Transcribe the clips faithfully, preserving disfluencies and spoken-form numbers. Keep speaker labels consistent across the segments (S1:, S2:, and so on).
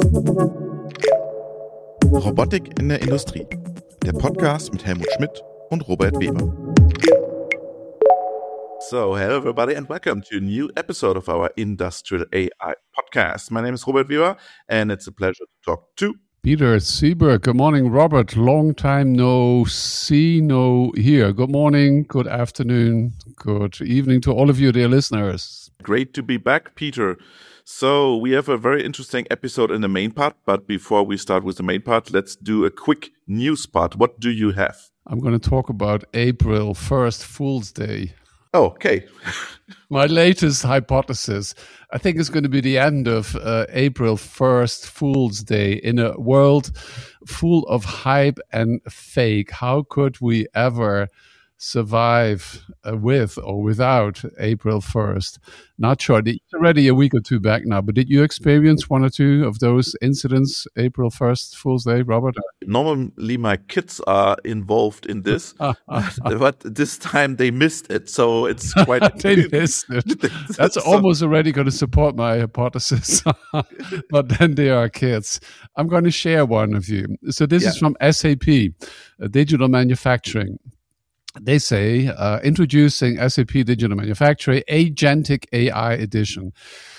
S1: Robotik in der Industrie. Der Podcast mit Helmut Schmidt und Robert Weber. So, hello everybody and welcome to a new episode of our Industrial A I podcast. My name is Robert Weber and it's a pleasure to talk to
S2: Peter Sieber. Good morning, Robert. Long time no see, no hear. Good morning, good afternoon, good evening to all of you, dear listeners.
S1: Great to be back, Peter. So we have a very interesting episode in the main part, but before we start with the main part, let's do a quick news part. What do you have?
S2: I'm going to talk about April first, Fool's Day.
S1: Oh, okay.
S2: My latest hypothesis, I think it's going to be the end of uh, April first, Fool's Day, in a world full of hype and fake. How could we ever survive uh, with or without April first? Not sure. It's already a week or two back now, but did you experience one or two of those incidents, April first, Fool's Day, Robert?
S1: Normally my kids are involved in this, but this time they missed it, so it's quite...
S2: they missed it. That's so... almost already going to support my hypothesis, but then they are kids. I'm going to share one of you. So this yeah. is from S A P, uh, Digital Manufacturing. They say, uh, introducing S A P Digital Manufacturing Agentic A I Edition.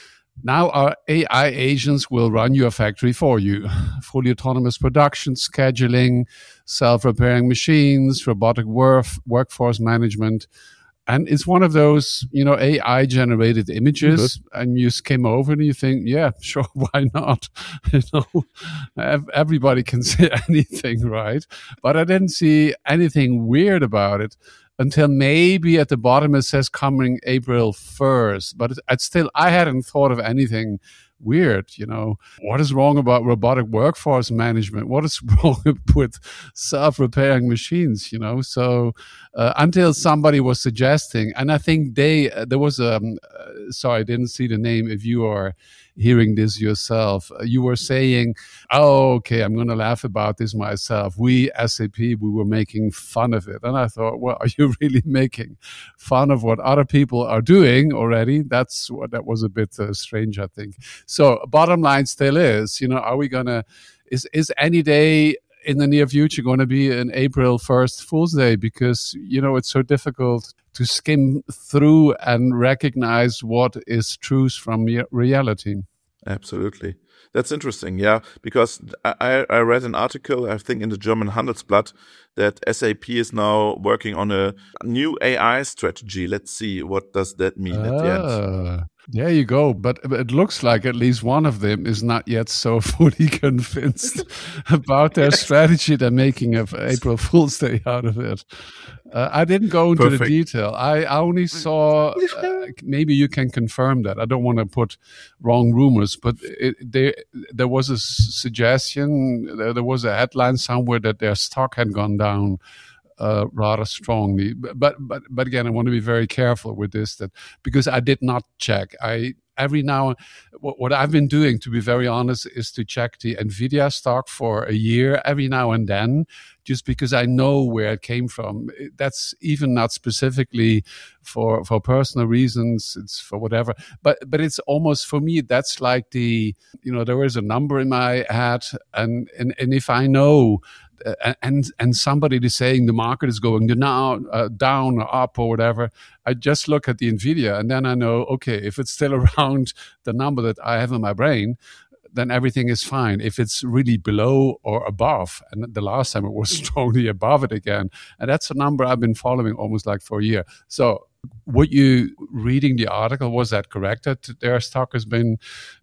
S2: Now our A I agents will run your factory for you. Fully autonomous production, scheduling, self-repairing machines, robotic work, workforce management. And it's one of those, you know, A I-generated images, mm-hmm. and you skim over and you think, yeah, sure, why not? You know, everybody can say anything, right? But I didn't see anything weird about it until maybe at the bottom it says coming April first. But it's still, I hadn't thought of anything weird, you know. What is wrong about robotic workforce management? What is wrong with self-repairing machines, you know? So uh, until somebody was suggesting, and I think they, uh, there was a, um, uh, sorry, I didn't see the name. If you are hearing this yourself, uh, you were saying, oh, okay, I'm going to laugh about this myself. We, S A P, we were making fun of it. And I thought, well, are you really making fun of what other people are doing already? That's what, that was a bit uh, strange, I think. So bottom line still is, you know, are we going to, is, is any day in the near future going to be an April first Fool's Day? Because, you know, it's so difficult to skim through and recognize what is truth from reality.
S1: Absolutely. That's interesting, yeah, because I, I read an article, I think in the German Handelsblatt, that S A P is now working on a new A I strategy. Let's see, what does that mean uh, at the end?
S2: There you go. But it looks like at least one of them is not yet so fully convinced about their yes. strategy. They're making an April Fool's Day out of it. Uh, I didn't go into Perfect. the detail. I only saw, uh, maybe you can confirm that. I don't want to put wrong rumors, but it, they, there was a suggestion, there, there was a headline somewhere that their stock had gone down Uh, rather strongly, but but but again, I want to be very careful with this, that because I did not check. I every now what, what I've been doing, to be very honest, is to check the Nvidia stock for a year every now and then, just because I know where it came from. That's even not specifically for for personal reasons. It's for whatever, but but it's almost for me. That's like the you know there is a number in my head, and and and if I know. Uh, and and somebody is saying the market is going down, uh, down or up or whatever, I just look at the Nvidia and then I know, okay, if it's still around the number that I have in my brain, then everything is fine. If it's really below or above, and the last time it was strongly above it again, and that's a number I've been following almost like for a year. So were you reading the article? Was that correct, that their stock has been...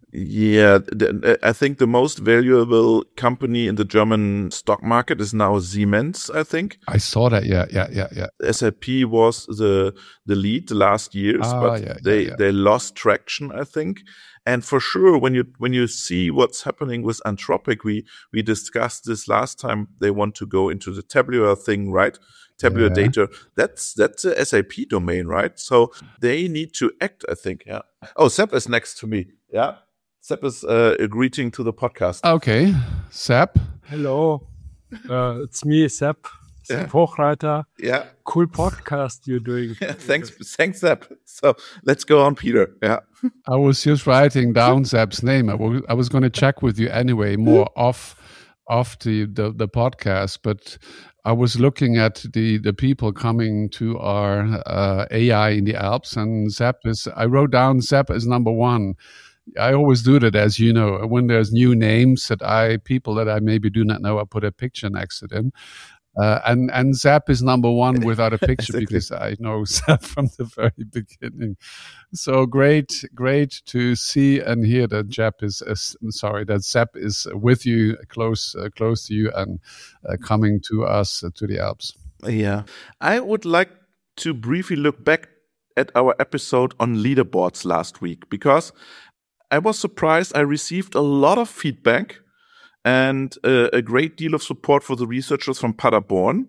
S1: Yeah, I think the most valuable company in the German stock market is now Siemens, I think.
S2: I saw that, yeah, yeah, yeah, yeah.
S1: S A P was the the lead the last years,
S2: ah,
S1: but
S2: yeah,
S1: they,
S2: yeah, yeah.
S1: they lost traction, I think. And for sure, when you when you see what's happening with Anthropic, we we discussed this last time. They want to go into the tabular thing, right? Tabular yeah. data. That's that's a S A P domain, right? So they need to act, I think. Yeah. Oh, Sepp is next to me. Yeah. Sepp is uh, a greeting to the podcast.
S2: Okay, Sepp.
S3: Hello, uh, it's me, Sepp. yeah. Hochreiter.
S1: Yeah.
S3: Cool podcast you're doing.
S1: Yeah, thanks, thanks, Sepp. So let's go on, Peter. Yeah.
S2: I was just writing down Sepp's name. I was, I was going to check with you anyway, more off off the, the, the podcast, but I was looking at the, the people coming to our uh, A I in the Alps, and Sepp is, I wrote down Sepp as number one. I always do that, as you know. When there's new names that I, people that I maybe do not know, I put a picture next to them. Uh, and and Sepp is number one without a picture exactly. Because I know Sepp from the very beginning. So great, great to see and hear that Sepp is uh, sorry that Sepp is with you, close, uh, close to you, and uh, coming to us uh, to the Alps.
S1: Yeah, I would like to briefly look back at our episode on leaderboards last week, because I was surprised. I received a lot of feedback and uh, a great deal of support for the researchers from Paderborn.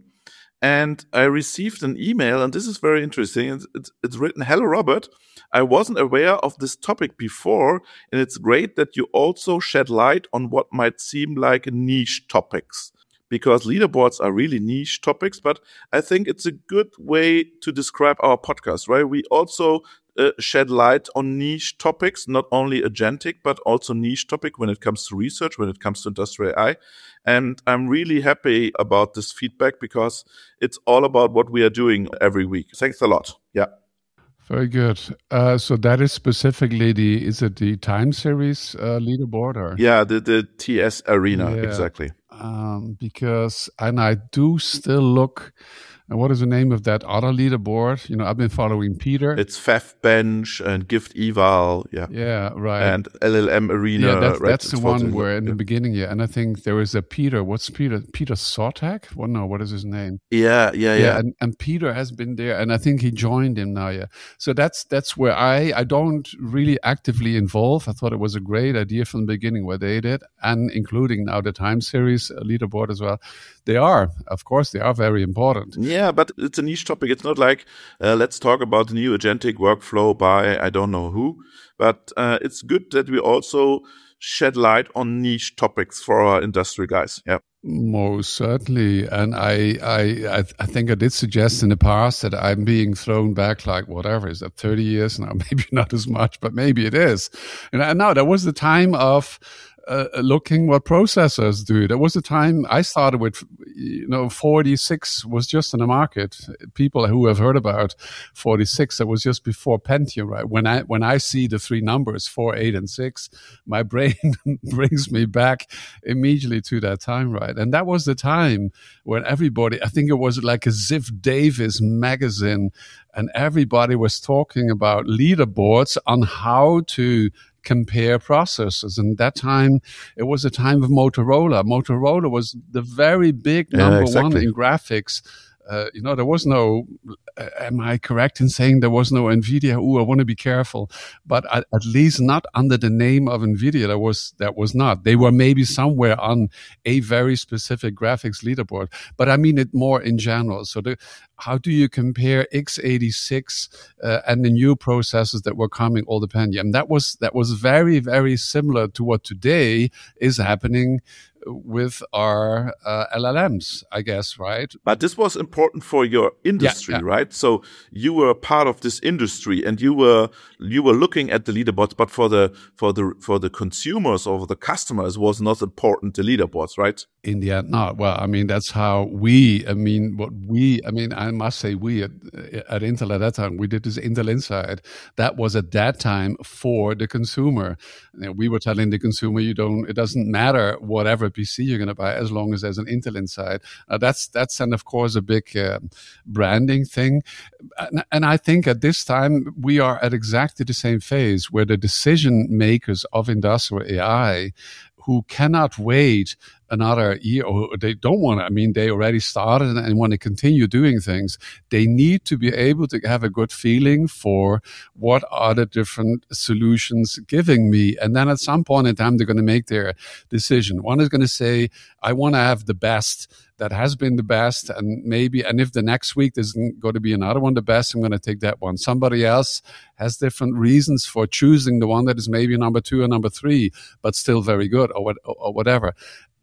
S1: And I received an email, and this is very interesting. It's, it's, it's written, "Hello, Robert. I wasn't aware of this topic before, and it's great that you also shed light on what might seem like niche topics." Because leaderboards are really niche topics, but I think it's a good way to describe our podcast, right? We also uh, shed light on niche topics, not only agentic, but also niche topic when it comes to research, when it comes to industrial A I. And I'm really happy about this feedback, because it's all about what we are doing every week. Thanks a lot. Yeah.
S2: Very good. Uh, so that is specifically the, is it the time series uh, leaderboard? Or?
S1: Yeah, the, the T S Arena,
S2: yeah.
S1: Exactly.
S2: Um, because, and I do still look, and what is the name of that other leaderboard? You know, I've been following Peter.
S1: It's FEFbench and Gift Eval, yeah.
S2: Yeah, right.
S1: And L L M Arena.
S2: Yeah, that's,
S1: right?
S2: that's the one
S1: the,
S2: where in
S1: yeah.
S2: the beginning, yeah. And I think there is a Peter, what's Peter? Peter Sotak? Well, no, what is his name?
S1: Yeah, yeah, yeah.
S2: Yeah, and, and Peter has been there, and I think he joined him now, yeah. So that's that's where I, I don't really actively involve. I thought it was a great idea from the beginning what they did, and including now the time series leaderboard as well. They are, of course, they are very important.
S1: Yeah, but it's a niche topic. It's not like, uh, let's talk about the new agentic workflow by I don't know who. But uh, it's good that we also shed light on niche topics for our industry guys. Yeah.
S2: Most certainly. And I, I, I think I did suggest in the past that I'm being thrown back like, whatever, is that thirty years now? Maybe not as much, but maybe it is. And I know there was the time of Uh, looking what processors do. There was a time I started with, you know, forty-six was just in the market. People who have heard about forty-six, that was just before Pentium, right? When I when I see the three numbers, four, eight, and six, my brain brings me back immediately to that time, right? And that was the time when everybody, I think it was like a Ziff Davis magazine, and everybody was talking about leaderboards on how to compare processors. And that time, it was a time of Motorola. Motorola was the very big number yeah, exactly. one in graphics. Uh, you know, there was no, uh, am I correct in saying there was no NVIDIA? Ooh, I want to be careful. But at, at least not under the name of NVIDIA, that was, that was not. They were maybe somewhere on a very specific graphics leaderboard. But I mean it more in general. So the, how do you compare x eighty-six uh, and the new processors that were coming, all the Pentium? That was, that was very, very similar to what today is happening with our uh, L L Ms, I guess, right?
S1: But this was important for your industry,
S2: yeah, yeah.
S1: right? So you were part of this industry, and you were you were looking at the leaderboards. But for the for the for the consumers or the customers, was not important the leaderboards, right?
S2: In the end, not. Well, I mean, that's how we. I mean, what we. I mean, I must say, we at, at Intel at that time, we did this Intel Inside. That was at that time for the consumer. You know, we were telling the consumer, you don't. It doesn't matter whatever P C you're going to buy as long as there's an Intel inside. Uh, that's that's and of course a big uh, branding thing, and, and I think at this time we are at exactly the same phase where the decision makers of industrial A I, who cannot wait another year, or they don't want to, I mean, they already started and want to continue doing things. They need to be able to have a good feeling for what are the different solutions giving me. And then at some point in time, they're going to make their decision. One is going to say, I want to have the best that has been the best, and maybe, and if the next week there's going to be another one the best, I'm going to take that one. Somebody else has different reasons for choosing the one that is maybe number two or number three, but still very good, or, what, or whatever.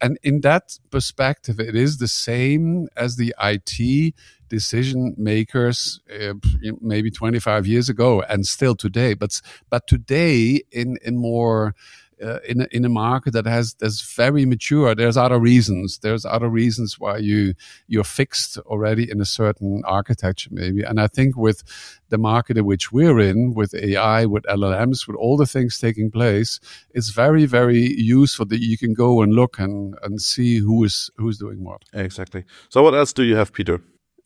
S2: And in that perspective, it is the same as the I T decision makers uh, maybe twenty-five years ago and still today. But but today in in more uh, in a, in a market that has that's very mature, there's other reasons. There's other reasons why you you're fixed already in a certain architecture maybe. And I think with the market in which we're in, with A I, with L L Ms, with all the things taking place, it's very, very useful that you can go and look and, and see who is who's doing what.
S1: Exactly. So what else do you have, Peter?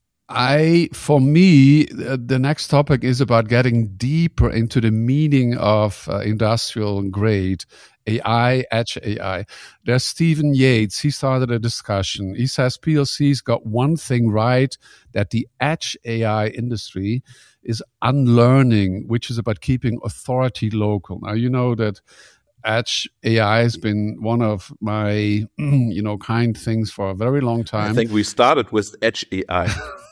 S2: I, for me, uh, the next topic is about getting deeper into the meaning of uh, industrial grade A I, edge A I. There's Stephen Yates. He started a discussion. He says P L C's got one thing right, that the edge A I industry is unlearning, which is about keeping authority local. Now, you know that Edge A I has been one of my, you know, kind things for a very long time.
S1: I think we started with Edge A I.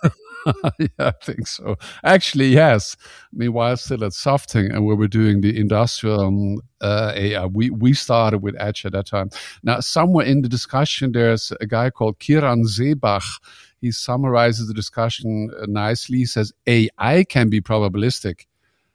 S2: Yeah, I think so. Actually, yes. Meanwhile, still at Softing, and we were doing the industrial um, uh, A I. We we started with Edge at that time. Now, somewhere in the discussion, there's a guy called Kiran Zebach. He summarizes the discussion nicely. He says A I can be probabilistic,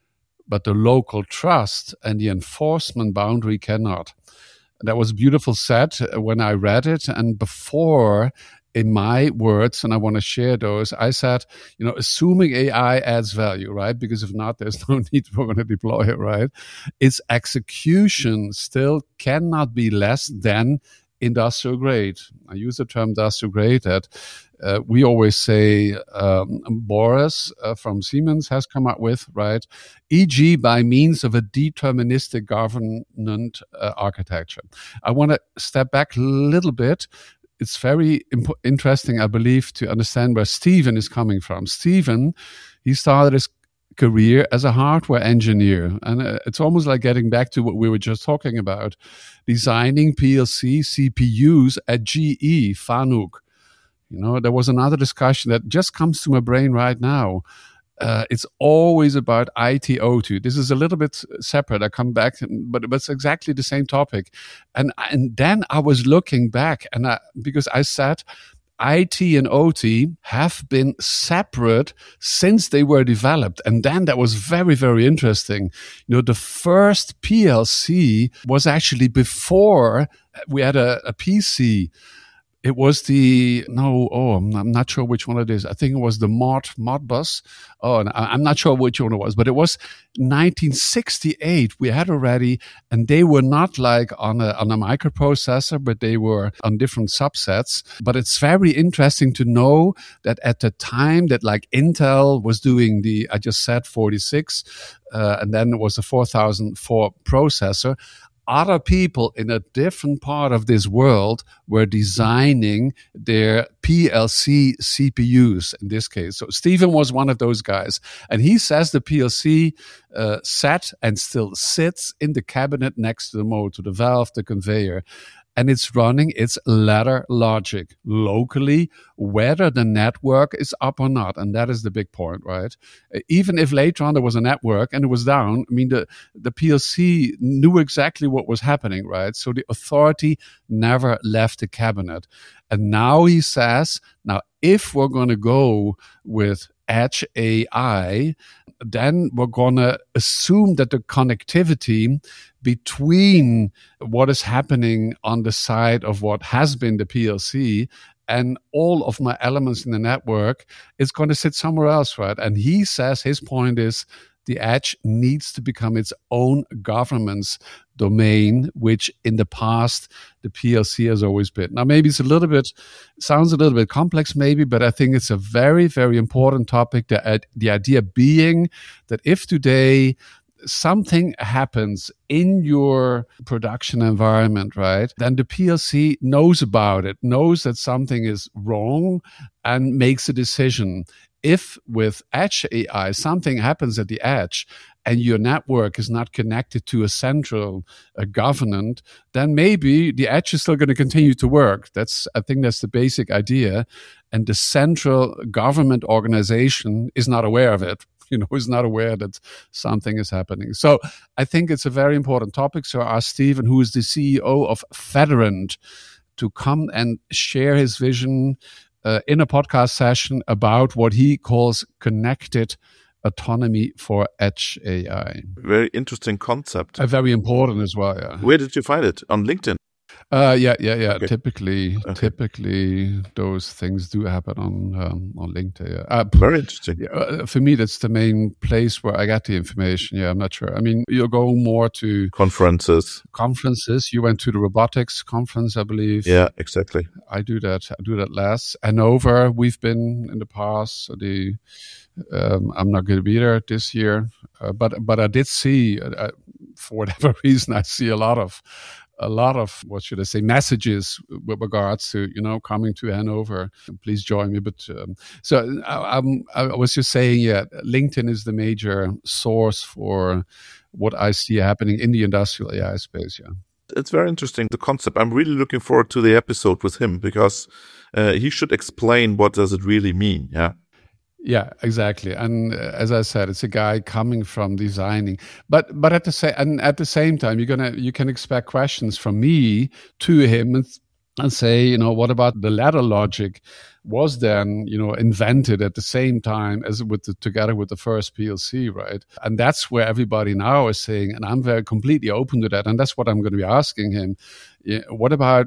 S2: but the local trust and the enforcement boundary cannot. That was beautiful said when I read it. And before, in my words, and I want to share those, I said, you know, assuming A I adds value, right? Because if not, there's no need for going to deploy it, right? Its execution still cannot be less than industrial grade. I use the term industrial grade that uh, we always say um, Boris uh, from Siemens has come up with, right? for example, by means of a deterministic governance uh, architecture. I want to step back a little bit. It's very imp- interesting, I believe, to understand where Stephen is coming from. Stephen, he started his career as a hardware engineer. And uh, it's almost like getting back to what we were just talking about, designing P L C C P Us at G E, Fanuc. You know, there was another discussion that just comes to my brain right now. Uh, it's always about I T O T. This is a little bit separate. I come back, but, but it's exactly the same topic. And and then I was looking back, and I, because I said I T and O T have been separate since they were developed. And then that was very, very interesting. You know, the first P L C was actually before we had a, a P C. It was the, no, oh, I'm, I'm not sure which one it is. I think it was the Mod, Modbus. Oh, and I, I'm not sure which one it was, but it was nineteen sixty-eight. We had already, and they were not like on a, on a microprocessor, but they were on different subsets. But it's very interesting to know that at the time that like Intel was doing the, I just said forty-six, uh, and then it was a four thousand four processor. Other people in a different part of this world were designing their P L C C P Us in this case. So Stephen was one of those guys. And he says the P L C uh, sat and still sits in the cabinet next to the motor, the valve, the conveyor. And it's running its ladder logic locally, whether the network is up or not. And that is the big point, right? Even if later on there was a network and it was down, I mean, the, the P L C knew exactly what was happening, right? So the authority never left the cabinet. And now he says, now, if we're going to go with Edge A I, then we're going to assume that the connectivity between what is happening on the side of what has been the P L C and all of my elements in the network is going to sit somewhere else, right? And he says his point is the edge needs to become its own governance domain, which in the past the P L C has always been. Now, maybe it's a little bit, sounds a little bit complex maybe, but I think it's a very, very important topic. The, the idea being that if today something happens in your production environment, right, then the P L C knows about it, knows that something is wrong and makes a decision. If with Edge A I, something happens at the edge and your network is not connected to a central uh, government, then maybe the edge is still going to continue to work. That's, I think that's the basic idea. And the central government organization is not aware of it. You know, is not aware that something is happening. So I think it's a very important topic. So I asked Stephen, who is the C E O of Federant, to come and share his vision uh, in a podcast session about what he calls connected autonomy for edge A I.
S1: Very interesting concept.
S2: Uh, very important as well, yeah.
S1: Where did you find it? On LinkedIn?
S2: Uh, yeah, yeah, yeah.
S1: Okay.
S2: Typically,
S1: okay.
S2: typically those things do happen on um, on LinkedIn. Yeah. Uh,
S1: Very interesting.
S2: Yeah, uh, for me, that's the main place where I get the information. Yeah, I'm not sure. I mean, you're going more to
S1: conferences.
S2: Conferences. You went to the robotics conference, I believe.
S1: Yeah, exactly.
S2: I do that. I do that less. Hanover, we've been in the past. So the um, I'm not going to be there this year, uh, but but I did see, uh, for whatever reason, I see a lot of. a lot of, what should I say, messages with regards to, you know, coming to Hanover. Please join me. But um, so I, I'm, I was just saying, yeah, LinkedIn is the major source for what I see happening in the industrial A I space. Yeah.
S1: It's very interesting, the concept. I'm really looking forward to the episode with him because uh, he should explain what does it really mean. Yeah.
S2: Yeah, exactly. And uh, as I said, it's a guy coming from designing, but but at the same and at the same time, you're gonna you can expect questions from me to him and, and say, you know, what about the ladder logic was then, you know, invented at the same time as with the, together with the first P L C, right? And that's where everybody now is saying, and I'm very completely open to that, and that's what I'm going to be asking him. Yeah, what about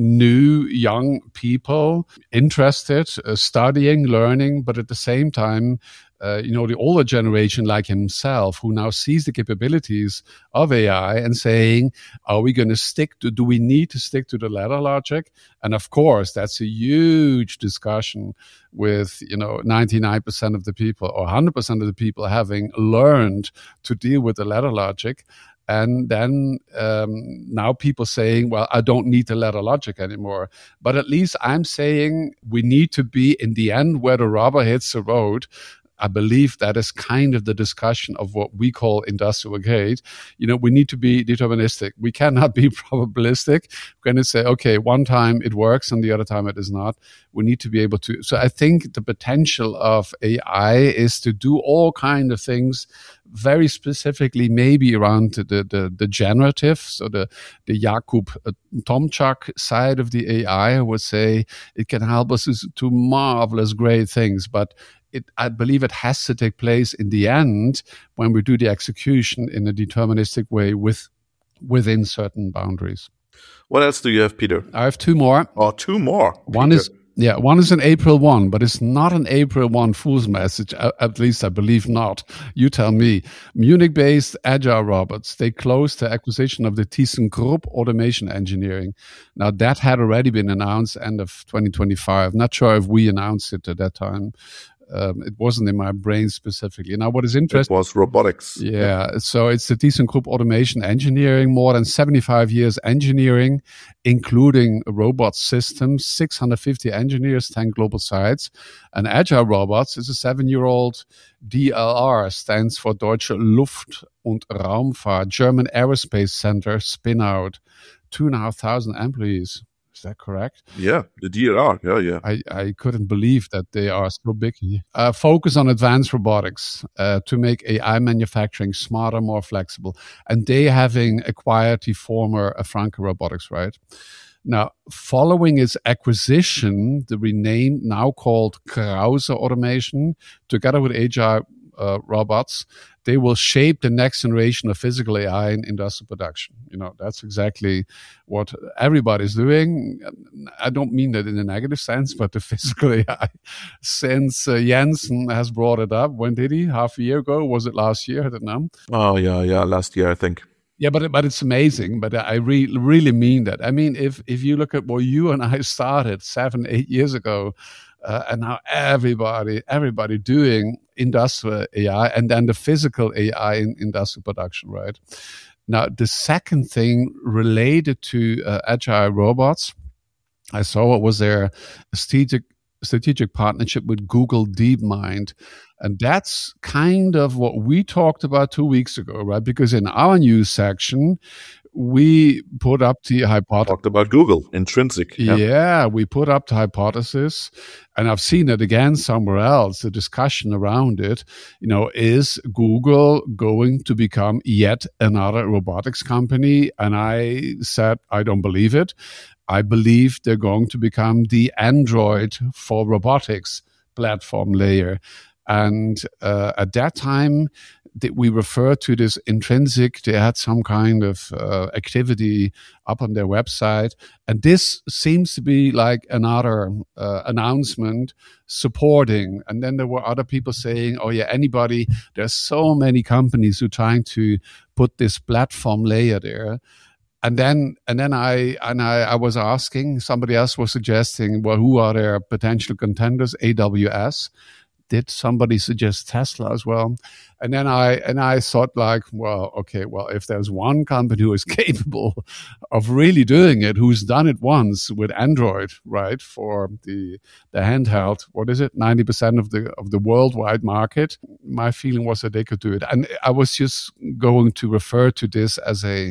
S2: new young people interested, uh, studying, learning, but at the same time, uh, you know, the older generation like himself who now sees the capabilities of A I and saying, are we going to stick to, do we need to stick to the ladder logic? And of course, that's a huge discussion with, you know, ninety-nine percent of the people or one hundred percent of the people having learned to deal with the ladder logic. And then um, now people saying, well, I don't need the ladder logic anymore. But at least I'm saying we need to be in the end where the rubber hits the road. I believe that is kind of the discussion of what we call industrial grade. You know, we need to be deterministic. We cannot be probabilistic. We're going to say, okay, one time it works and the other time it is not. We need to be able to. So I think the potential of A I is to do all kinds of things very specifically, maybe around the, the, the generative. So the, the Jakub Tomczak side of the A I, I would say it can help us to marvelous great things. But It, I believe it has to take place in the end when we do the execution in a deterministic way with within certain boundaries.
S1: What else do you have, Peter?
S2: I have two more.
S1: Oh, two more.
S2: One
S1: Peter.
S2: is yeah, one is an April first, but it's not an April first fool's message. At least I believe not. You tell me. Munich-based Agile Robots, they closed the acquisition of the ThyssenKrupp Automation Engineering. Now that had already been announced end of twenty twenty-five. Not sure if we announced it at that time. Um, it wasn't in my brain specifically. Now, what is interesting?
S1: It was robotics.
S2: Yeah, so it's the ThyssenKrupp Automation Engineering, more than seventy-five years engineering, including robot systems, six hundred fifty engineers, ten global sites. And Agile Robots is a seven-year-old D L R, stands for Deutsche Luft- und Raumfahrt, German Aerospace Center, spin-out, two and a half thousand employees. Is that correct?
S1: Yeah, the D L R. Yeah, yeah.
S2: I, I couldn't believe that they are so big. Uh, focus on advanced robotics uh, to make A I manufacturing smarter, more flexible. And they having acquired the former Franke Robotics, right? Now, following its acquisition, the renamed, now called Krause Automation, together with Agile uh, Robots, they will shape the next generation of physical A I in industrial production. You know, that's exactly what everybody's doing. I don't mean that in a negative sense, but the physical A I, since uh, Jensen has brought it up, when did he? Half a year ago? Was it last year? I don't know.
S1: Oh, yeah, yeah, last year, I think.
S2: Yeah, but but it's amazing. But I re- really mean that. I mean, if if you look at where you and I started seven, eight years ago, uh, and now everybody everybody doing industrial A I and then the physical A I in industrial production, right? Now, the second thing related to uh, Agile Robots, I saw it was their strategic strategic partnership with Google DeepMind. And that's kind of what we talked about two weeks ago, right? Because in our news section, we put up the hypothesis.
S1: Talked about Google, Intrinsic.
S2: Yeah. yeah, we put up the hypothesis, and I've seen it again somewhere else. The discussion around it, you know, is Google going to become yet another robotics company? And I said, I don't believe it. I believe they're going to become the Android for robotics platform layer. And uh, at that time, that we refer to this Intrinsic. They had some kind of uh, activity up on their website. And this seems to be like another uh, announcement supporting. And then there were other people saying, oh yeah, anybody, there's so many companies who are trying to put this platform layer there. And then, and then I and I, I was asking, somebody else was suggesting, well, who are their potential contenders? A W S. Did somebody suggest Tesla as well? And then I and I thought like, well, okay, well, if there's one company who is capable of really doing it, who's done it once with Android, right, for the the handheld, what is it, ninety percent of the of the worldwide market? My feeling was that they could do it, and I was just going to refer to this as a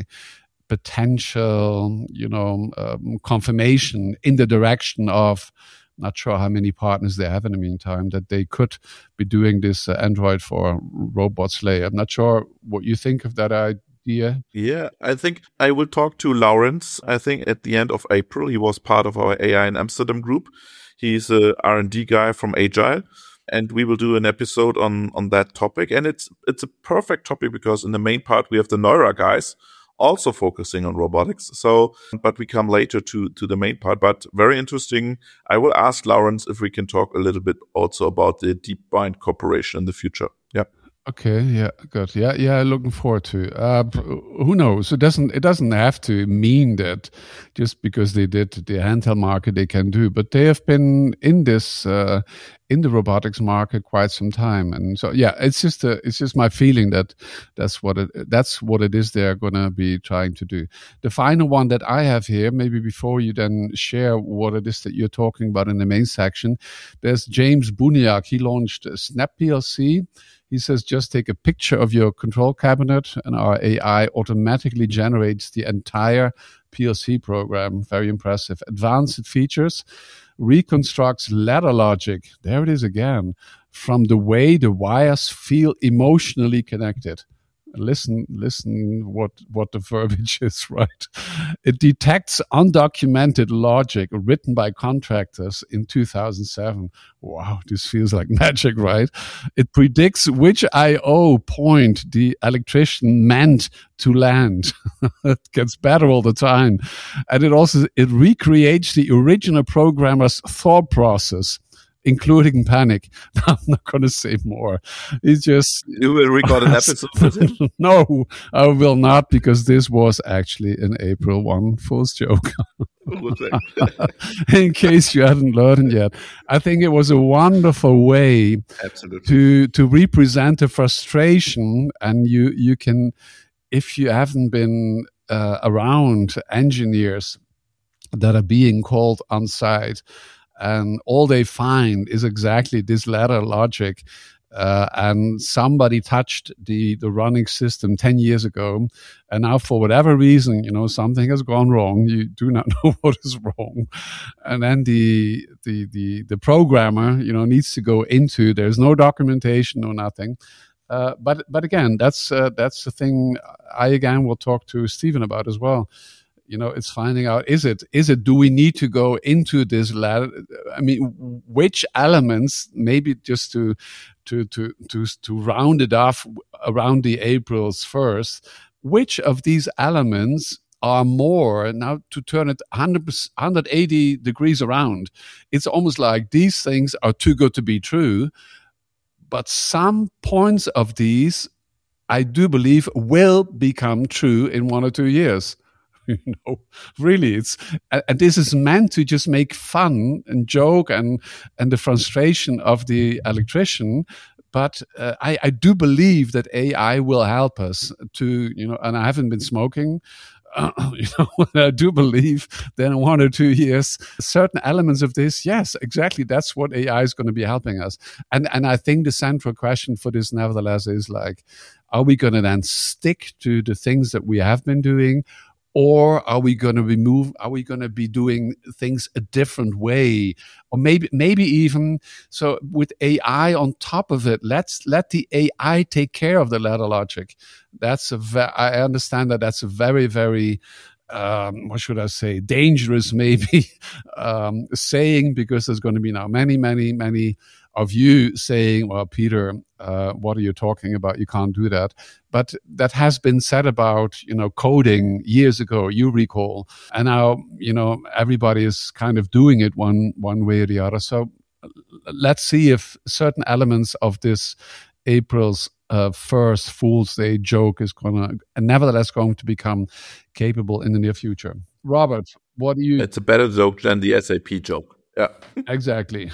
S2: potential, you know, um, confirmation in the direction of. Not sure how many partners they have in the meantime, that they could be doing this uh, Android for robots layer. I'm not sure what you think of that idea.
S1: Yeah, I think I will talk to Lawrence. I think at the end of April, he was part of our A I in Amsterdam group. He's a R and D guy from Agile. And we will do an episode on, on that topic. And it's it's a perfect topic because in the main part, we have the Neura guys also focusing on robotics. So, but we come later to, to the main part, but very interesting. I will ask Lawrence if we can talk a little bit also about the DeepMind Corporation in the future. Yeah.
S2: Okay. Yeah. Good. Yeah. Yeah. Looking forward to. Uh, who knows? It doesn't. It doesn't have to mean that just because they did the handheld market they can do, but they have been in this uh, in the robotics market quite some time, and so yeah, it's just a, it's just my feeling that that's what it that's what it is they're gonna be trying to do. The final one that I have here, maybe before you then share what it is that you're talking about in the main section, there's James Buniak. He launched Snap P L C. He says, just take a picture of your control cabinet and our A I automatically generates the entire P L C program. Very impressive. Advanced features, reconstructs ladder logic. There it is again. From the way the wires feel emotionally connected. Listen, listen what, what the verbiage is, right? It detects undocumented logic written by contractors in two thousand seven. Wow, this feels like magic, right? It predicts which I O point the electrician meant to land. It gets better all the time. And it also, it recreates the original programmer's thought process, including panic. I'm not going to say more. It's just...
S1: You will record an episode with it?
S2: No, I will not, because this was actually an April first Fool's joke. In case you hadn't learned yet. I think it was a wonderful way
S1: Absolutely.
S2: to to represent the frustration, and you, you can, if you haven't been uh, around engineers that are being called on site, and all they find is exactly this ladder logic. Uh, and somebody touched the, the running system ten years ago. And now for whatever reason, you know, something has gone wrong. You do not know what is wrong. And then the, the, the, the programmer, you know, needs to go into, there's no documentation, no nothing. Uh, but, but again, that's, uh, that's the thing I again will talk to Stephen about as well. You know, it's finding out, is it, is it, do we need to go into this ladder? I mean, which elements, maybe just to, to, to, to, to round it off around the April's first, which of these elements are more, now to turn it one hundred, one hundred eighty degrees around? It's almost like these things are too good to be true, but some points of these, I do believe, will become true in one or two years. You know, really, it's, and this is meant to just make fun and joke and, and the frustration of the electrician. But uh, I, I do believe that A I will help us to, you know, and I haven't been smoking. Uh, you know, I do believe that in one or two years, certain elements of this, yes, exactly, that's what A I is going to be helping us. And and I think the central question for this, nevertheless, is like, are we going to then stick to the things that we have been doing? Or are we going to be move? Are we going to be doing things a different way, or maybe maybe even so with A I on top of it? Let's let the A I take care of the ladder logic. That's a. Ve- I understand that that's a very very. Um, what should I say? Dangerous, maybe um, saying, because there's going to be now many many many of you saying, "Well, Peter, uh, what are you talking about? You can't do that." But that has been said about, you know, coding years ago, you recall. And now, you know, everybody is kind of doing it one one way or the other. So let's see if certain elements of this April's uh, first Fool's Day joke is going to, nevertheless, going to become capable in the near future. Robert, what do you...
S1: It's a better joke than the S A P joke. Yeah,
S2: exactly.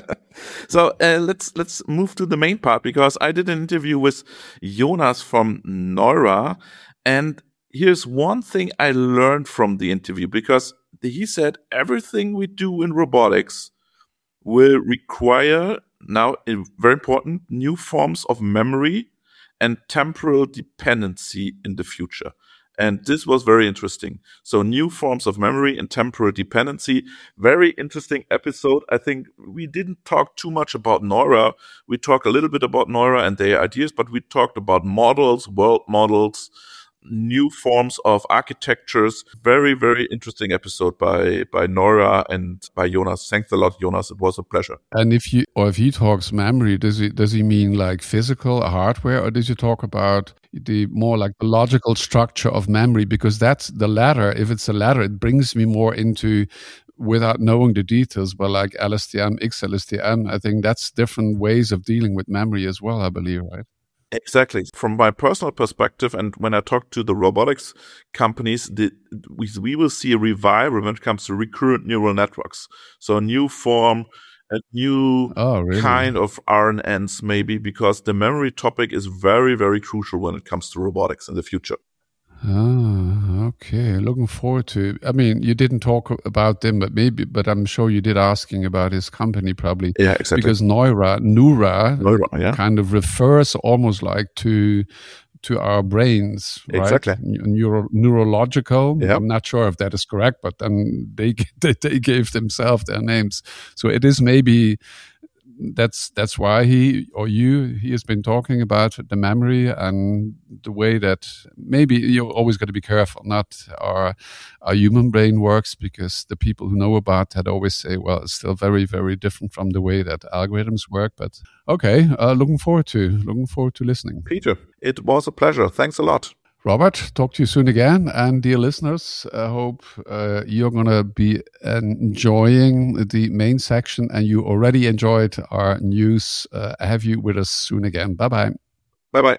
S1: So uh, let's let's move to the main part, because I did an interview with Jonas from Neura, and here's one thing I learned from the interview, because he said everything we do in robotics will require now, very important, new forms of memory and temporal dependency in the future. And this was very interesting. So new forms of memory and temporal dependency. Very interesting episode. I think we didn't talk too much about Neura. We talked a little bit about Neura and their ideas, but we talked about models, world models, new forms of architectures. Very, very interesting episode by by Neura and by Jonas. Thanks a lot, Jonas. It was a pleasure.
S2: And if you or if he talks memory, does he does he mean like physical hardware, or does he talk about the more like the logical structure of memory? Because that's the latter. If it's a latter, it brings me more into, without knowing the details, but like L S T M, X L S T M, I think that's different ways of dealing with memory as well, I believe, right?
S1: Exactly. From my personal perspective, and when I talk to the robotics companies, the, we, we will see a revival when it comes to recurrent neural networks. So a new form, a new
S2: oh, really?
S1: kind of R N Ns maybe, because the memory topic is very, very crucial when it comes to robotics in the future.
S2: Ah, okay. Looking forward to. I mean, you didn't talk about them, but maybe, but I'm sure you did asking about his company probably.
S1: Yeah, exactly.
S2: Because Neura, Neura,
S1: Neura, yeah,
S2: kind of refers almost like to to our brains, right?
S1: Exactly.
S2: Neuro, neurological.
S1: Yep.
S2: I'm not sure if that is correct, but then they they, they gave themselves their names, so it is maybe. That's that's why he or you he has been talking about the memory and the way that maybe you're always got to be careful. Not our our human brain works, because the people who know about that always say, well, it's still very very different from the way that algorithms work. But okay, uh, looking forward to looking forward to listening.
S1: Peter, it was a pleasure. Thanks a lot.
S2: Robert, talk to you soon again. And dear listeners, I hope uh, you're going to be enjoying the main section, and you already enjoyed our news. Uh, have you with us soon again. Bye-bye.
S1: Bye-bye.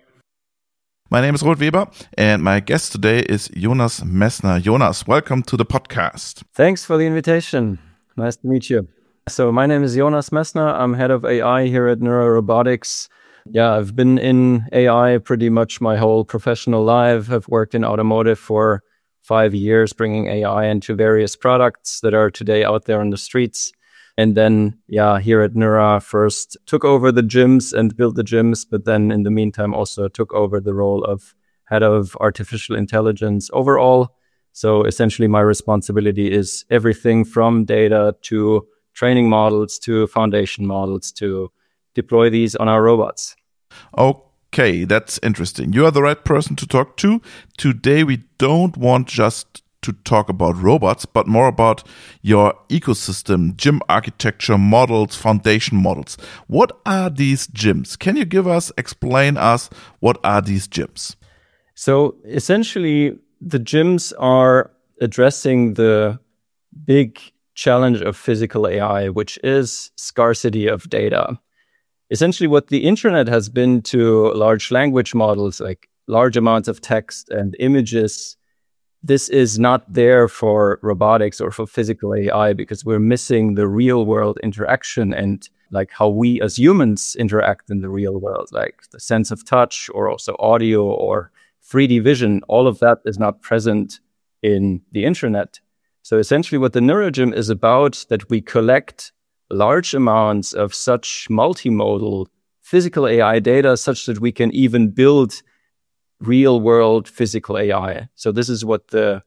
S1: My name is Robert Weber, and my guest today is Jonas Messner. Jonas, welcome to the podcast.
S3: Thanks for the invitation. Nice to meet you. So my name is Jonas Messner. I'm head of A I here at Neura Robotics. Yeah, I've been in A I pretty much my whole professional life. I've worked in automotive for five years, bringing A I into various products that are today out there on the streets. And then, yeah, here at Neura, first took over the gyms and built the gyms, but then in the meantime also took over the role of head of artificial intelligence overall. So essentially my responsibility is everything from data to training models to foundation models to deploy these on our robots.
S1: Okay, that's interesting. You are the right person to talk to. Today we don't want just to talk about robots, but more about your ecosystem, gym architecture models, foundation models. What are these gyms? Can you give us, explain us, what are these gyms?
S3: So essentially, the gyms are addressing the big challenge of physical A I, which is scarcity of data. Essentially, what the internet has been to large language models, like large amounts of text and images, this is not there for robotics or for physical A I, because we're missing the real world interaction and like how we as humans interact in the real world, like the sense of touch or also audio or three D vision. All of that is not present in the internet. So essentially what the NeuraGym is about, that we collect large amounts of such multimodal physical A I data such that we can even build real world physical A I. So this is what the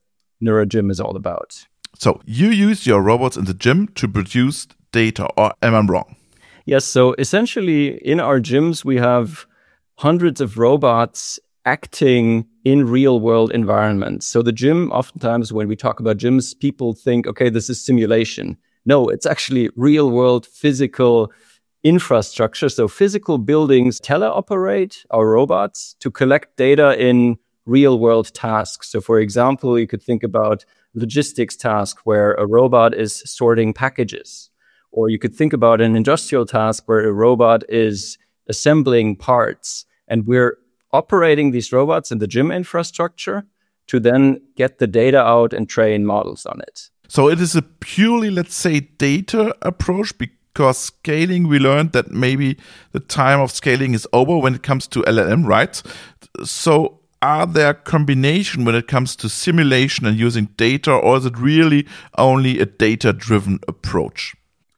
S3: NeuroGym is all about.
S1: So you use your robots in the gym to produce data, or am I wrong?
S3: Yes, so essentially in our gyms, we have hundreds of robots acting in real-world environments. So the gym, oftentimes when we talk about gyms, people think, okay, this is simulation. No, it's actually real-world physical infrastructure. So physical buildings teleoperate our robots to collect data in real-world tasks. So for example, you could think about logistics task where a robot is sorting packages. Or you could think about an industrial task where a robot is assembling parts. And we're operating these robots in the gym infrastructure to then get the data out and train models on it.
S1: So it is a purely, let's say, data approach, because scaling, we learned that maybe the time of scaling is over when it comes to L L M, right? So are there combination when it comes to simulation and using data, or is it really only a data-driven approach?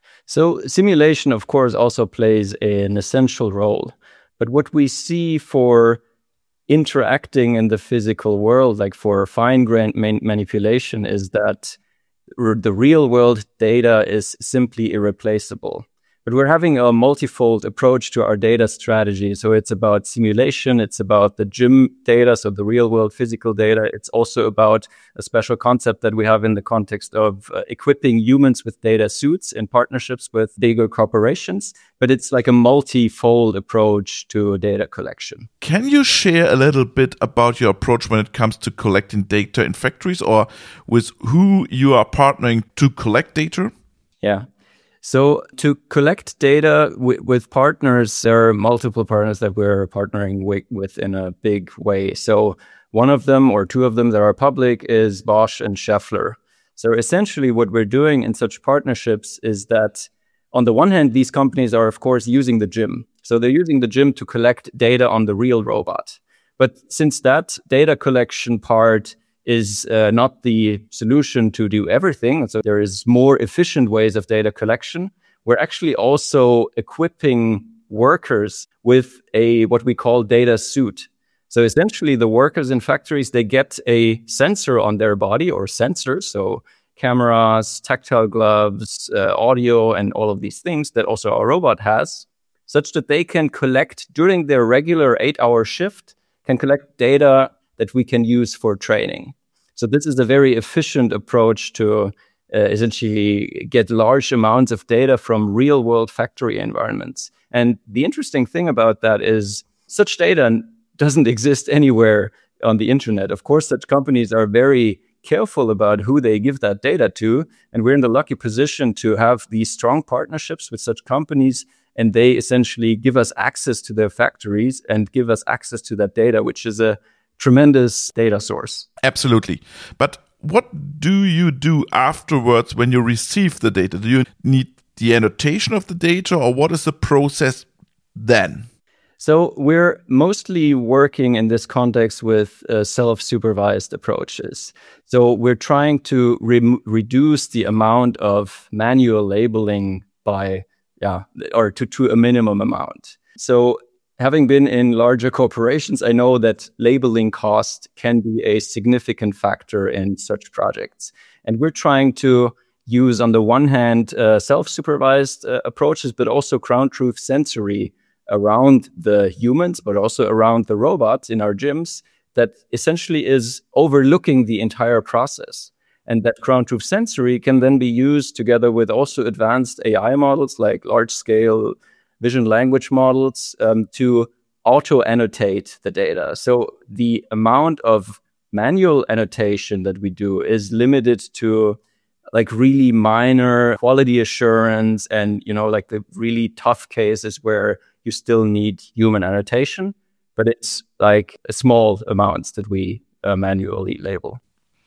S3: So simulation, of course, also plays an essential role. But what we see for interacting in the physical world, like for fine-grained man- manipulation, is that r- the real-world data is simply irreplaceable. But we're having a multifold approach to our data strategy. So it's about simulation, it's about the gym data, so the real-world physical data. It's also about a special concept that we have in the context of uh, equipping humans with data suits in partnerships with bigger corporations. But it's like a multifold approach to data collection.
S1: Can you share a little bit about your approach when it comes to collecting data in factories, or with who you are partnering to collect data?
S3: Yeah. So to collect data w- with partners, there are multiple partners that we're partnering with, with in a big way. So one of them or two of them that are public is Bosch and Schaeffler. So essentially what we're doing in such partnerships is that on the one hand, these companies are, of course, using the gym. So they're using the gym to collect data on the real robot. But since that data collection part is uh, not the solution to do everything. So there is more efficient ways of data collection. We're actually also equipping workers with a what we call data suit. So essentially the workers in factories, they get a sensor on their body or sensors. So cameras, tactile gloves, uh, audio, and all of these things that also our robot has, such that they can collect during their regular eight-hour shift, can collect data that we can use for training. So this is a very efficient approach to uh, essentially get large amounts of data from real-world factory environments. And the interesting thing about that is such data doesn't exist anywhere on the internet. Of course, such companies are very careful about who they give that data to. And we're in the lucky position to have these strong partnerships with such companies, and they essentially give us access to their factories and give us access to that data, which is a tremendous data source.
S1: Absolutely. But what do you do afterwards when you receive the data? Do you need the annotation of the data, or what is the process then?
S3: So we're mostly working in this context with uh, self-supervised approaches. So we're trying to re- reduce the amount of manual labeling by, yeah, or to, to a minimum amount. So having been in larger corporations, I know that labeling cost can be a significant factor in such projects. And we're trying to use, on the one hand, uh, self-supervised uh, approaches, but also ground truth sensory around the humans, but also around the robots in our gyms, that essentially is overlooking the entire process. And that ground truth sensory can then be used together with also advanced A I models like large-scale vision language models um, to auto-annotate the data. So the amount of manual annotation that we do is limited to like really minor quality assurance and, you know, like the really tough cases where you still need human annotation, but it's like small amounts that we uh, manually label.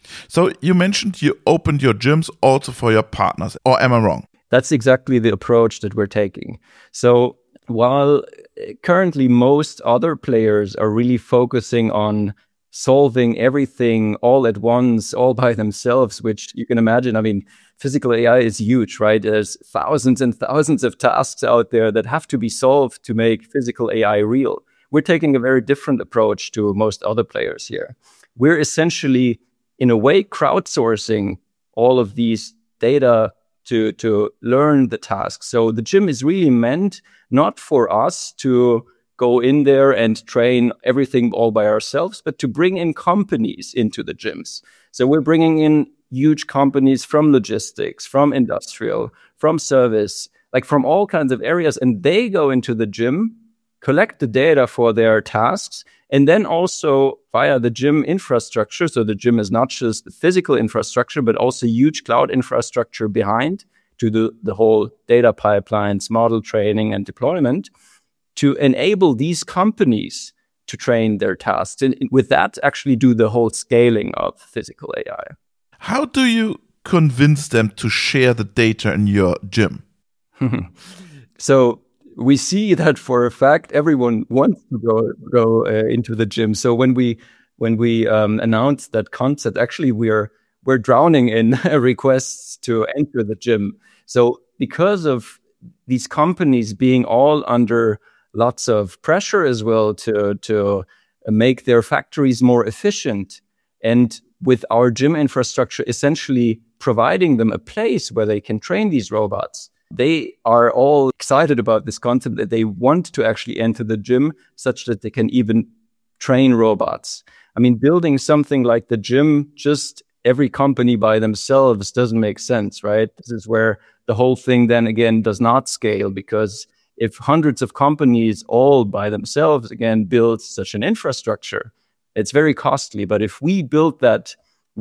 S1: So you mentioned you opened your gyms also for your partners, or am I wrong?
S3: That's exactly the approach that we're taking. So while currently most other players are really focusing on solving everything all at once, all by themselves, which you can imagine, I mean, physical A I is huge, right? There's thousands and thousands of tasks out there that have to be solved to make physical A I real. We're taking a very different approach to most other players here. We're essentially in a way, crowdsourcing all of these data to, to learn the task. So the gym is really meant not for us to go in there and train everything all by ourselves, but to bring in companies into the gyms. So we're bringing in huge companies from logistics, from industrial, from service, like from all kinds of areas. And they go into the gym, collect the data for their tasks, and then also via the gym infrastructure. So the gym is not just the physical infrastructure, but also huge cloud infrastructure behind to do the whole data pipelines, model training, and deployment, to enable these companies to train their tasks. And with that, actually do the whole scaling of physical A I.
S1: How do you convince them to share the data in your gym?
S3: So we see that for a fact, everyone wants to go go uh, into the gym. So when we when we um, announced that concept, actually we're we're drowning in requests to enter the gym. So because of these companies being all under lots of pressure as well to to make their factories more efficient, and with our gym infrastructure essentially providing them a place where they can train these robots, they are all excited about this concept that they want to actually enter the gym such that they can even train robots. I mean, building something like the gym, just every company by themselves doesn't make sense, right? This is where the whole thing then again does not scale, because if hundreds of companies all by themselves again build such an infrastructure, it's very costly. But if we build that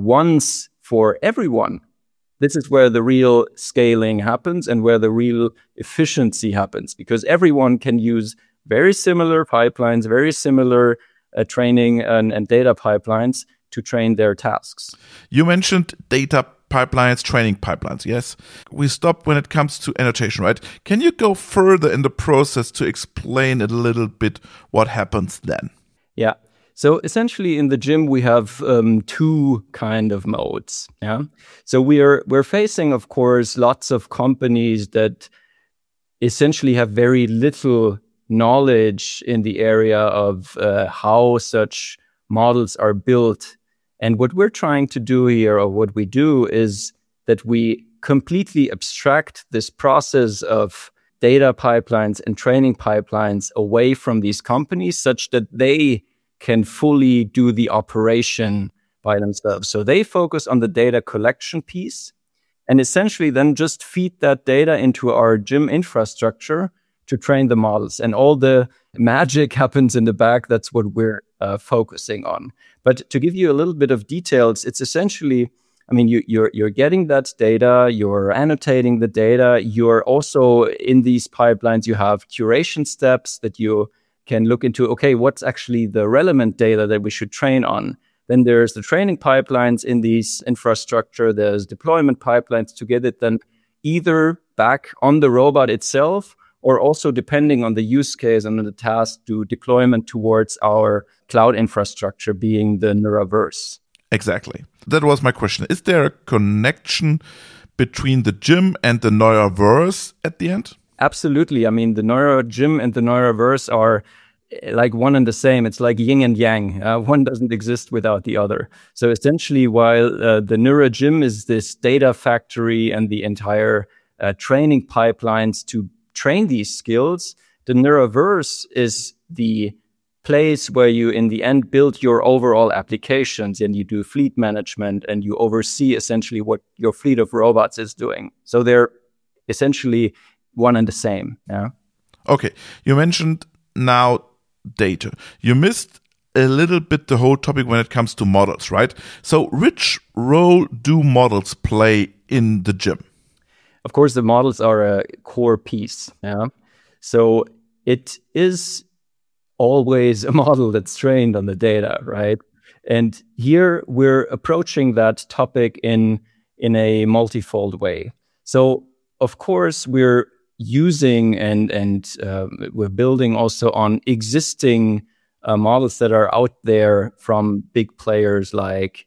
S3: once for everyone, this is where the real scaling happens and where the real efficiency happens, because everyone can use very similar pipelines, very similar uh, training and, and data pipelines to train their tasks.
S1: You mentioned data pipelines, training pipelines. Yes, we stop when it comes to annotation, right? Can you go further in the process to explain a little bit what happens then?
S3: Yeah. So essentially in the gym, we have um, two kind of modes. Yeah. So we are, we're facing, of course, lots of companies that essentially have very little knowledge in the area of uh, how such models are built. And what we're trying to do here, or what we do, is that we completely abstract this process of data pipelines and training pipelines away from these companies such that they can fully do the operation by themselves. So they focus on the data collection piece and essentially then just feed that data into our gym infrastructure to train the models. And all the magic happens in the back. That's what we're uh, focusing on. But to give you a little bit of details, it's essentially, I mean, you, you're you're getting that data, you're annotating the data, you're also in these pipelines, you have curation steps that you can look into, okay, what's actually the relevant data that we should train on? Then there's the training pipelines in these infrastructure, there's deployment pipelines to get it then either back on the robot itself, or also depending on the use case and the task, do deployment towards our cloud infrastructure being the Neuraverse.
S1: Exactly. That was my question. Is there a connection between the gym and the Neuraverse at the end?
S3: Absolutely. I mean, the Neura Gym and the Neuraverse are like one and the same. It's like yin and yang. Uh, one doesn't exist without the other. So essentially, while uh, the Neura Gym is this data factory and the entire uh, training pipelines to train these skills, the Neuraverse is the place where you in the end build your overall applications and you do fleet management and you oversee essentially what your fleet of robots is doing. So they're essentially one and the same. Yeah.
S1: Okay. You mentioned now data. You missed a little bit the whole topic when it comes to models, right? So which role do models play in the gym?
S3: Of course, the models are a core piece. Yeah. So it is always a model that's trained on the data, right? And here we're approaching that topic in, in a multifold way. So of course, we're using and and uh, we're building also on existing uh, models that are out there from big players like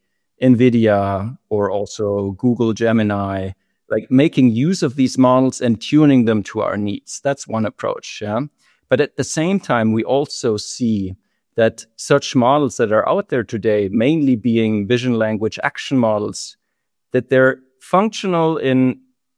S3: NVIDIA or also Google Gemini, like making use of these models and tuning them to our needs. That's one approach. Yeah. But at the same time, we also see that such models that are out there today, mainly being vision language action models, that they're functional in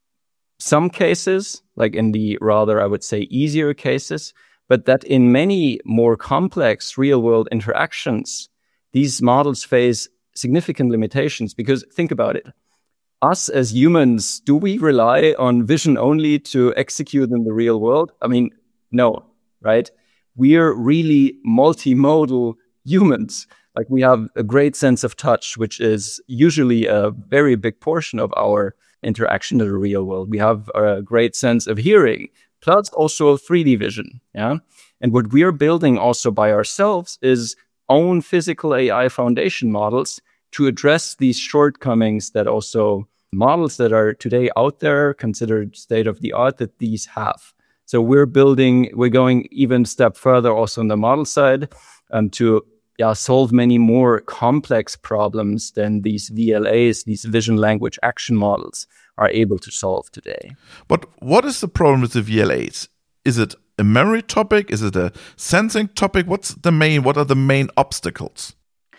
S3: some cases, like in the rather, I would say, easier cases, but that in many more complex real-world interactions, these models face significant limitations. Because think about it. Us as humans, do we rely on vision only to execute in the real world? I mean, no, right? We're really multimodal humans. Like we have a great sense of touch, which is usually a very big portion of our interaction in the real world. We have a great sense of hearing, plus also three D vision. Yeah. And what we are building also by ourselves is own physical A I foundation models to address these shortcomings that also models that are today out there considered state of the art that these have. So we're building, we're going even a step further also on the model side um, to yeah, solve many more complex problems than these V L As, these vision language action models, are able to solve today.
S1: But what is the problem with the V L As? Is it a memory topic? Is it a sensing topic? What's the main, what are the main obstacles?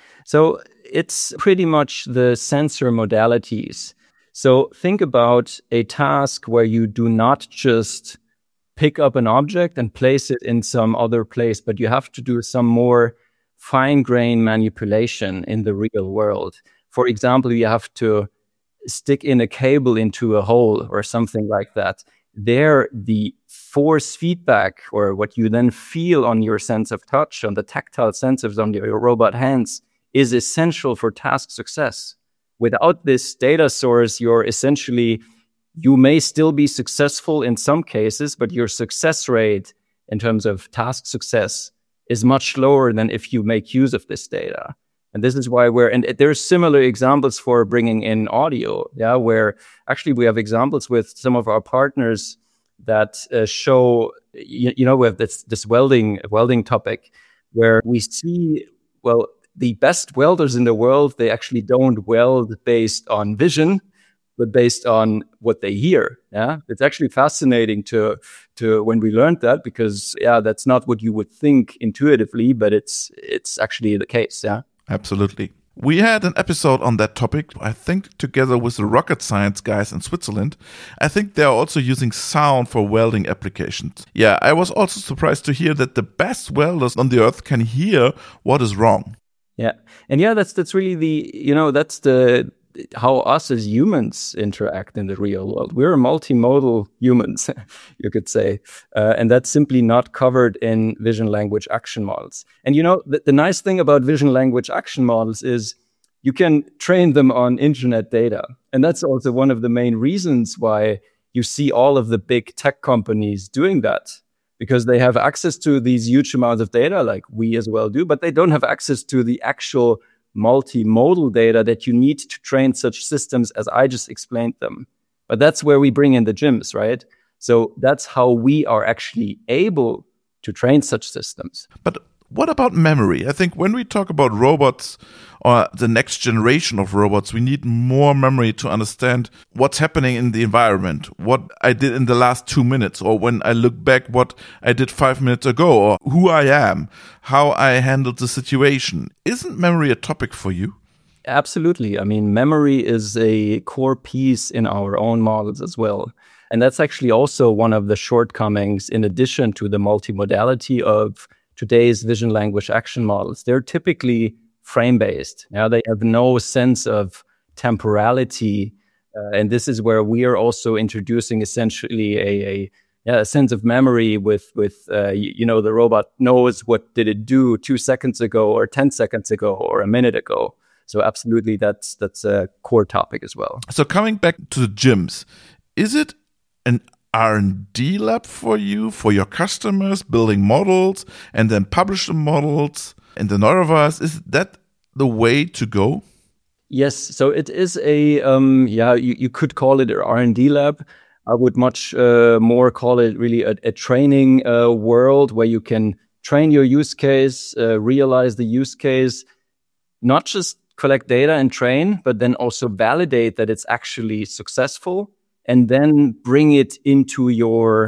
S3: So it's pretty much the sensor modalities. So think about a task where you do not just pick up an object and place it in some other place, but you have to do some more fine-grained manipulation in the real world. For example, you have to stick in a cable into a hole or something like that. There, the force feedback, or what you then feel on your sense of touch, on the tactile sensors on your robot hands, is essential for task success. Without this data source, you're essentially, you may still be successful in some cases, but your success rate in terms of task success is much lower than if you make use of this data. And this is why we're, and there's similar examples for bringing in audio, yeah, where actually we have examples with some of our partners that uh, show, you, you know, we have this, this welding, welding topic where we see, well, the best welders in the world, they actually don't weld based on vision, but based on what they hear. Yeah, it's actually fascinating to to when we learned that, because yeah, that's not what you would think intuitively, but it's it's actually the case. Yeah,
S1: absolutely. We had an episode on that topic, I think, together with the rocket science guys in Switzerland. I think they are also using sound for welding applications. Yeah, I was also surprised to hear that the best welders on the earth can hear what is wrong.
S3: Yeah, and yeah, that's that's really the, you know, that's the how us as humans interact in the real world. We're multimodal humans, you could say. Uh, and that's simply not covered in vision language action models. And you know, the, the nice thing about vision language action models is you can train them on internet data. And that's also one of the main reasons why you see all of the big tech companies doing that, because they have access to these huge amounts of data, like we as well do, but they don't have access to the actual multimodal data that you need to train such systems as I just explained them. But that's where we bring in the gyms, right? So that's how we are actually able to train such systems.
S1: But what about memory? I think when we talk about robots or the next generation of robots, we need more memory to understand what's happening in the environment, what I did in the last two minutes, or when I look back what I did five minutes ago, or who I am, how I handled the situation. Isn't memory a topic for you?
S3: Absolutely. I mean, memory is a core piece in our own models as well. And that's actually also one of the shortcomings in addition to the multimodality of today's vision language action models. They're typically frame-based. Now, they have no sense of temporality. Uh, and this is where we are also introducing essentially a, a, yeah, a sense of memory with, with uh, you, you know, the robot knows what did it do two seconds ago or ten seconds ago or a minute ago. So absolutely, that's that's a core topic as well.
S1: So coming back to the gyms, is it an R and D lab for you, for your customers, building models and then publish the models in the Neuraverse? Is that the way to go?
S3: Yes. So it is a, um, yeah, you, you could call it an R and D lab. I would much uh, more call it really a, a training uh, world where you can train your use case, uh, realize the use case, not just collect data and train, but then also validate that it's actually successful, and then bring it into your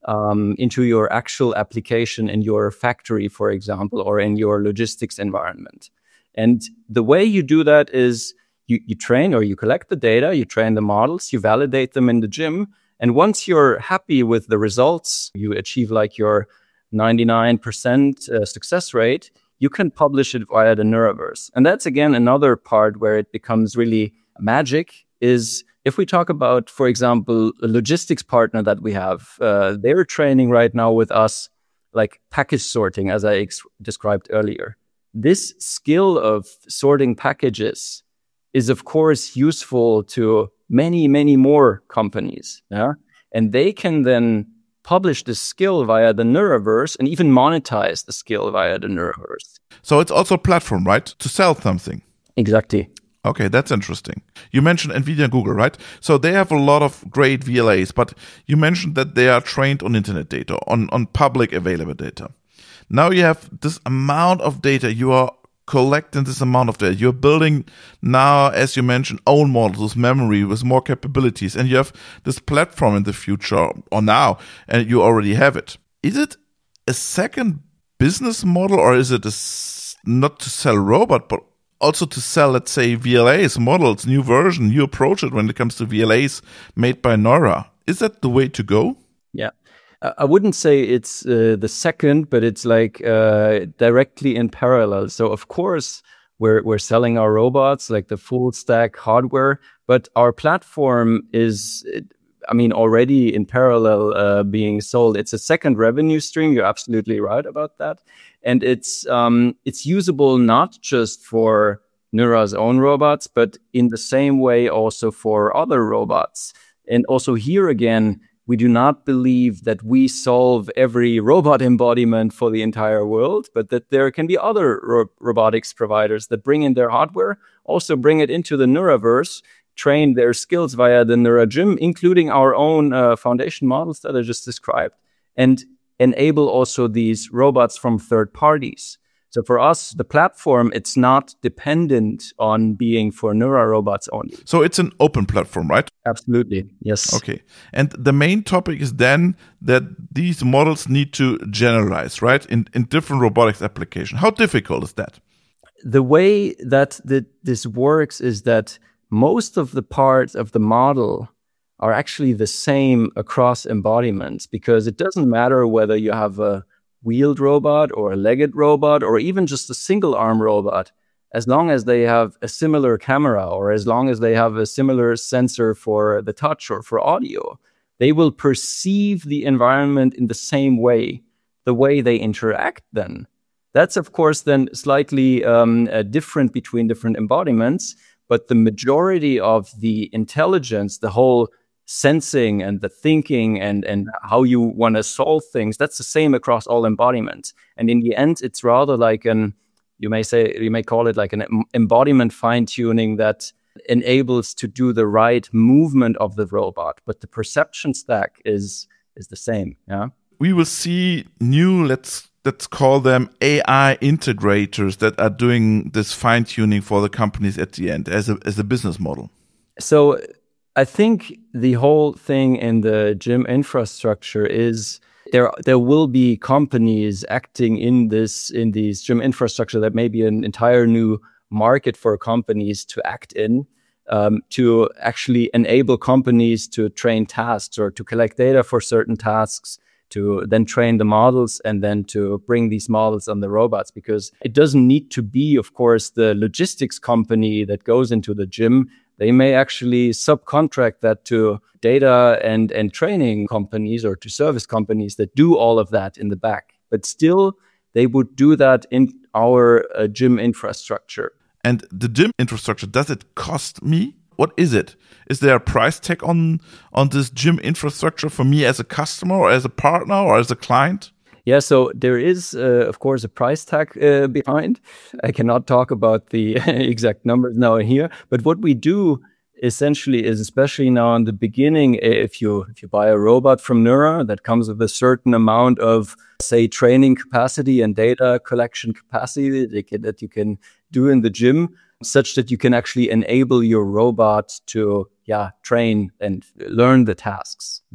S3: um, into your actual application in your factory, for example, or in your logistics environment. And the way you do that is you, you train or you collect the data, you train the models, you validate them in the gym. And once you're happy with the results, you achieve like your ninety-nine percent uh, success rate, you can publish it via the Neuraverse. And that's, again, another part where it becomes really magic is if we talk about, for example, a logistics partner that we have, uh, they're training right now with us, like package sorting, as I ex- described earlier. This skill of sorting packages is, of course, useful to many, many more companies. Yeah? And they can then publish the skill via the Neuraverse and even monetize the skill via the Neuraverse.
S1: So it's also a platform, right? To sell something.
S3: Exactly.
S1: Okay, that's interesting. You mentioned NVIDIA and Google, right? So they have a lot of great V L As, but you mentioned that they are trained on internet data, on, on public available data. Now you have this amount of data. You are collecting this amount of data. You're building now, as you mentioned, own models with memory, with more capabilities. And you have this platform in the future, or now, and you already have it. Is it a second business model, or is it a, not to sell robot, but also to sell, let's say, V L As, models, new version, new approach it when it comes to V L As made by Neura? Is that the way to go?
S3: Yeah. I wouldn't say it's uh, the second, but it's like uh, directly in parallel. So, of course, we're we're selling our robots, like the full stack hardware, but our platform is, I mean, already in parallel uh, being sold. It's a second revenue stream. You're absolutely right about that. And it's um, it's usable not just for Neura's own robots, but in the same way also for other robots. And also here again, we do not believe that we solve every robot embodiment for the entire world, but that there can be other ro- robotics providers that bring in their hardware, also bring it into the Neuraverse, train their skills via the Neura Gym, including our own uh, foundation models that I just described, and enable also these robots from third parties. So for us, the platform, it's not dependent on being for Neura robots only.
S1: So it's an open platform, right?
S3: Absolutely, yes.
S1: Okay. And the main topic is then that these models need to generalize, right, in, in different robotics applications. How difficult is that?
S3: The way that the, this works is that most of the parts of the model are actually the same across embodiments, because it doesn't matter whether you have a wheeled robot or a legged robot or even just a single arm robot, as long as they have a similar camera or as long as they have a similar sensor for the touch or for audio, they will perceive the environment in the same way, the way they interact then. That's, of course, then slightly um, uh, different between different embodiments, but the majority of the intelligence, the whole sensing and the thinking and, and how you want to solve things, that's the same across all embodiments. And in the end, it's rather like an, you may say, you may call it like an embodiment fine-tuning that enables to do the right movement of the robot. But the perception stack is is the same, yeah?
S1: We will see new, let's let's call them A I integrators that are doing this fine-tuning for the companies at the end as a as a business model.
S3: So I think the whole thing in the gym infrastructure is there there will be companies acting in this in these gym infrastructure that may be an entire new market for companies to act in, um, to actually enable companies to train tasks or to collect data for certain tasks, to then train the models and then to bring these models on the robots. Because it doesn't need to be, of course, the logistics company that goes into the gym. They may actually subcontract that to data and, and training companies or to service companies that do all of that in the back. But still, they would do that in our uh, gym infrastructure.
S1: And the gym infrastructure, does it cost me? What is it? Is there a price tag on, on this gym infrastructure for me as a customer or as a partner or as a client?
S3: Yeah, so there is, uh, of course, a price tag uh, behind. I cannot talk about the exact numbers now and here, but what we do essentially is, especially now in the beginning, if you if you buy a robot from Neura that comes with a certain amount of, say, training capacity and data collection capacity that you can, that you can do in the gym, such that you can actually enable your robot to, yeah, train and learn the tasks. Yeah.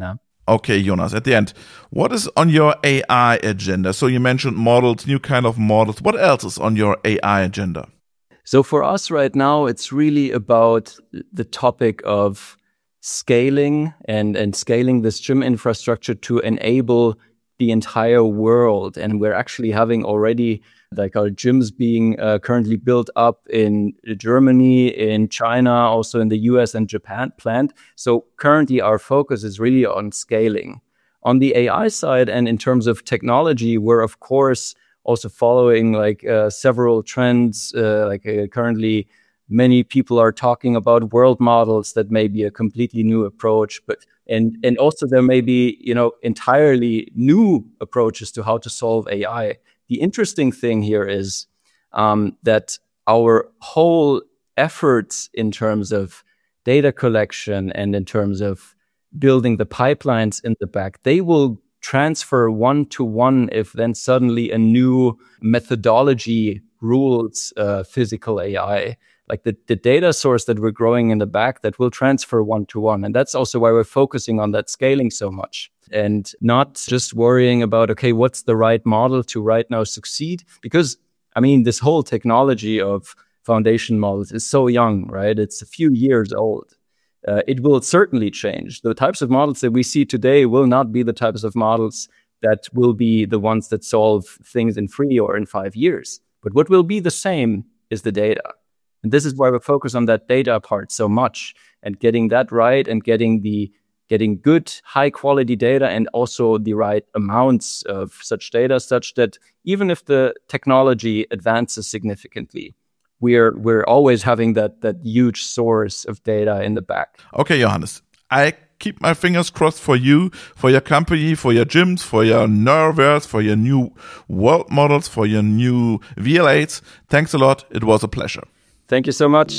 S1: Okay, Jonas, at the end, what is on your A I agenda? So you mentioned models, new kind of models. What else is on your A I agenda?
S3: So for us right now, it's really about the topic of scaling and, and scaling this gym infrastructure to enable the entire world. And we're actually having already like our gyms being uh, currently built up in Germany, in China, also in the U S and Japan planned. So currently our focus is really on scaling. On the A I side and in terms of technology, we're of course also following like uh, several trends. Uh, like uh, currently many people are talking about world models that may be a completely new approach, but and and also there may be, you know, entirely new approaches to how to solve A I. The interesting thing here is um, that our whole efforts in terms of data collection and in terms of building the pipelines in the back, they will transfer one to one if then suddenly a new methodology rules uh, physical A I. Like the, the data source that we're growing in the back, that will transfer one to one. And that's also why we're focusing on that scaling so much and not just worrying about, okay, what's the right model to right now succeed? Because, I mean, this whole technology of foundation models is so young, right? It's a few years old. Uh, it will certainly change. The types of models that we see today will not be the types of models that will be the ones that solve things in three or in five years. But what will be the same is the data. And this is why we focus on that data part so much and getting that right and getting the getting good, high quality data and also the right amounts of such data, such that even if the technology advances significantly, we're we're always having that that huge source of data in the back.
S1: Okay, Johannes, I keep my fingers crossed for you, for your company, for your gyms, for your Neuroverse, for your new world models, for your new V L eights. Thanks a lot. It was a pleasure.
S3: Thank you so much.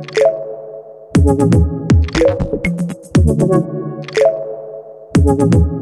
S4: Thank you.